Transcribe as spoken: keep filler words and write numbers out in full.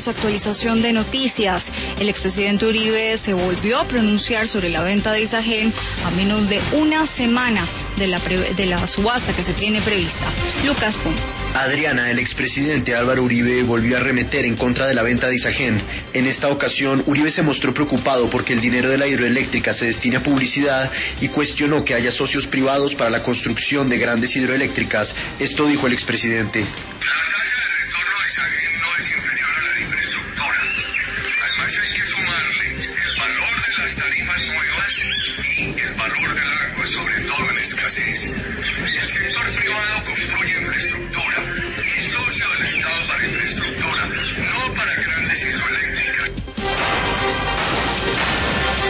su actualización de noticias. El expresidente Uribe se volvió a pronunciar sobre la venta de Isagen a menos de una semana de la, pre- de la subasta que se tiene prevista. Lucas Pum. Adriana, el expresidente Álvaro Uribe volvió a arremeter en contra de la venta de Isagen. En esta ocasión, Uribe se mostró preocupado porque el dinero de la hidroeléctrica se destina a publicidad y cuestionó que haya socios privados para la construcción de grandes hidroeléctricas. Esto dijo el expresidente. La tasa de retorno de Isagen no es inferior a la de infraestructura. Además hay que sumarle el valor de las tarifas nuevas y el valor del agua, sobre todo en escasez. El sector privado construye infraestructura